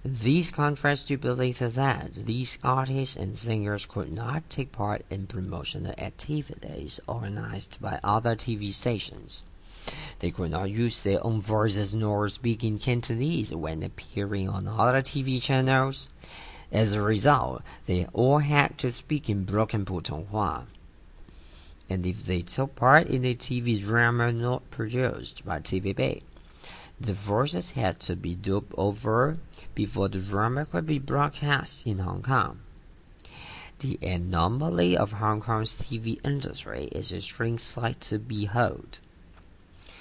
This contrasts to belief that these artists and singers could not take part in promotional activities organized by other TV stations. They could not use their own voices nor speak in Cantonese when appearing on other TV channels. As a result, they all had to speak in broken Putonghua. And if they took part in a TV drama not produced by TVB, the voices had to be dubbed over before the drama could be broadcast in Hong Kong. The anomaly of Hong Kong's TV industry is a strange sight to behold.